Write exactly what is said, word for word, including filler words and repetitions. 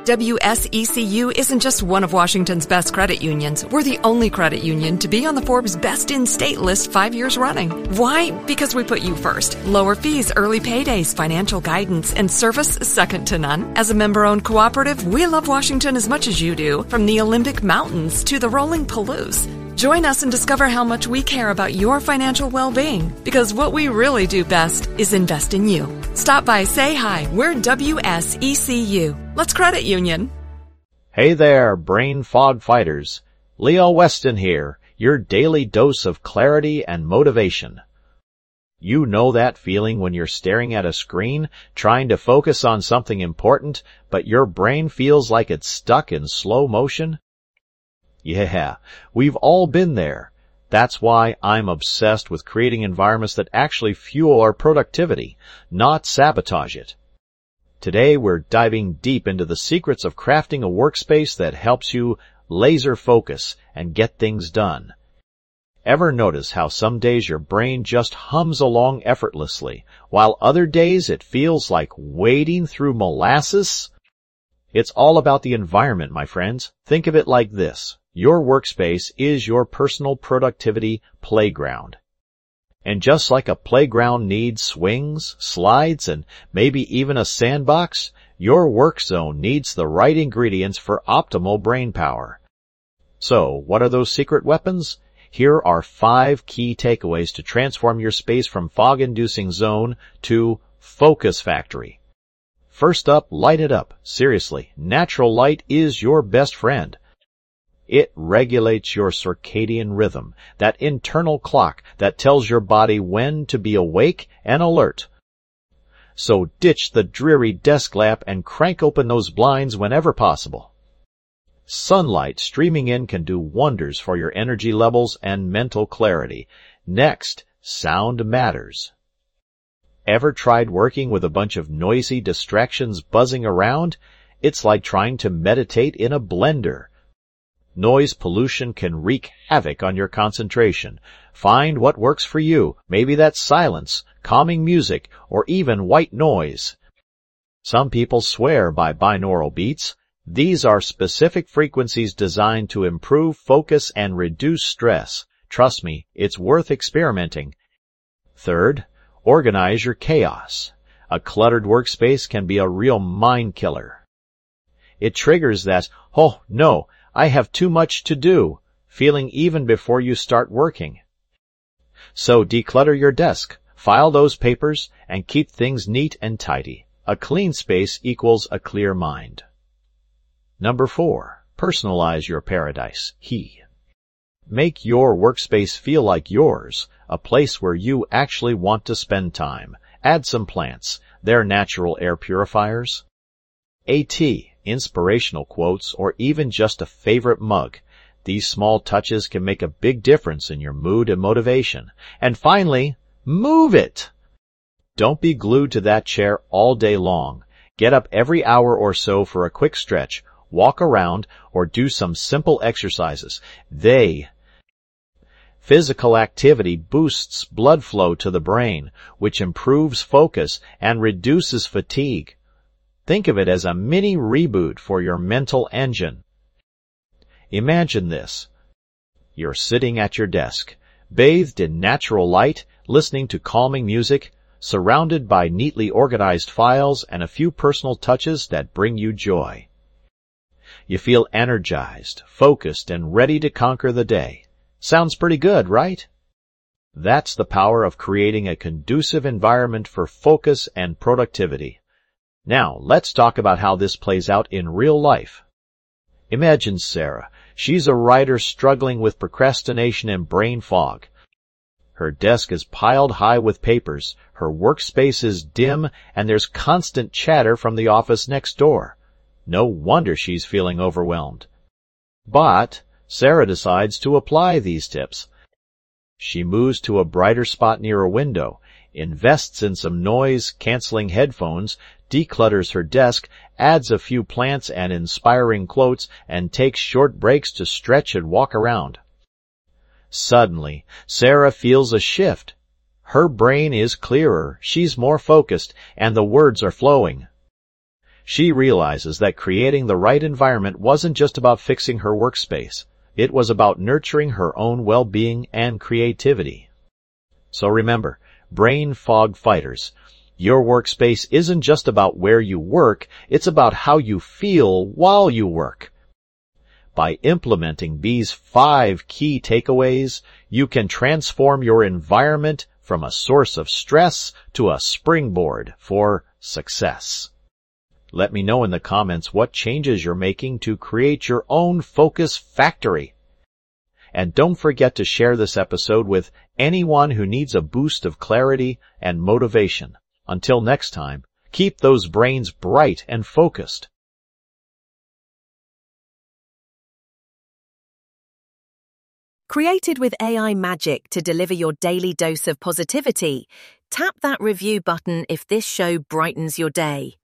W S E C U isn't just one of Washington's best credit unions. We're the only credit union to be on the Forbes Best in State list five years running. Why? Because we put you first. Lower fees, early paydays, financial guidance, and service second to none. As a member-owned cooperative, we love Washington as much as you do, from the Olympic Mountains to the rolling Palouse. Join us and discover how much we care about your financial well-being, because what we really do best is invest in you. Stop by, say hi. We're W S E C U. Let's credit union. Hey there, brain fog fighters. Leo Weston here, your daily dose of clarity and motivation. You know that feeling when you're staring at a screen, trying to focus on something important, but your brain feels like it's stuck in slow motion? Yeah, we've all been there. That's why I'm obsessed with creating environments that actually fuel our productivity, not sabotage it. Today we're diving deep into the secrets of crafting a workspace that helps you laser focus and get things done. Ever notice how some days your brain just hums along effortlessly, while other days it feels like wading through molasses? It's all about the environment, my friends. Think of it like this. Your workspace is your personal productivity playground. And just like a playground needs swings, slides, and maybe even a sandbox, your work zone needs the right ingredients for optimal brain power. So, what are those secret weapons? Here are five key takeaways to transform your space from fog-inducing zone to focus factory. First up, light it up. Seriously, natural light is your best friend. It regulates your circadian rhythm, that internal clock that tells your body when to be awake and alert. So ditch the dreary desk lamp and crank open those blinds whenever possible. Sunlight streaming in can do wonders for your energy levels and mental clarity. Next, sound matters. Ever tried working with a bunch of noisy distractions buzzing around? It's like trying to meditate in a blender. Noise pollution can wreak havoc on your concentration. Find what works for you. Maybe that's silence, calming music, or even white noise. Some people swear by binaural beats. These are specific frequencies designed to improve focus and reduce stress. Trust me, it's worth experimenting. Third, organize your chaos. A cluttered workspace can be a real mind killer. It triggers that, oh no, I have too much to do, feeling even before you start working. So declutter your desk, file those papers, and keep things neat and tidy. A clean space equals a clear mind. Number four, personalize your paradise. He. Make your workspace feel like yours, a place where you actually want to spend time. Add some plants. They're natural air purifiers. AT. Inspirational quotes, or even just a favorite mug. These small touches can make a big difference in your mood and motivation. And finally, move it! Don't be glued to that chair all day long. Get up every hour or so for a quick stretch, walk around, or do some simple exercises. They Physical activity boosts blood flow to the brain, which improves focus and reduces fatigue. Think of it as a mini reboot for your mental engine. Imagine this. You're sitting at your desk, bathed in natural light, listening to calming music, surrounded by neatly organized files and a few personal touches that bring you joy. You feel energized, focused, and ready to conquer the day. Sounds pretty good, right? That's the power of creating a conducive environment for focus and productivity. Now, let's talk about how this plays out in real life. Imagine Sarah. She's a writer struggling with procrastination and brain fog. Her desk is piled high with papers, her workspace is dim, and there's constant chatter from the office next door. No wonder she's feeling overwhelmed. But Sarah decides to apply these tips. She moves to a brighter spot near a window, invests in some noise-canceling headphones, declutters her desk, adds a few plants and inspiring quotes, and takes short breaks to stretch and walk around. Suddenly, Sarah feels a shift. Her brain is clearer, she's more focused, and the words are flowing. She realizes that creating the right environment wasn't just about fixing her workspace. It was about nurturing her own well-being and creativity. So remember, brain fog fighters, your workspace isn't just about where you work, it's about how you feel while you work. By implementing these five key takeaways, you can transform your environment from a source of stress to a springboard for success. Let me know in the comments what changes you're making to create your own focus factory. And don't forget to share this episode with anyone who needs a boost of clarity and motivation. Until next time, keep those brains bright and focused. Created with A I magic to deliver your daily dose of positivity, tap that review button if this show brightens your day.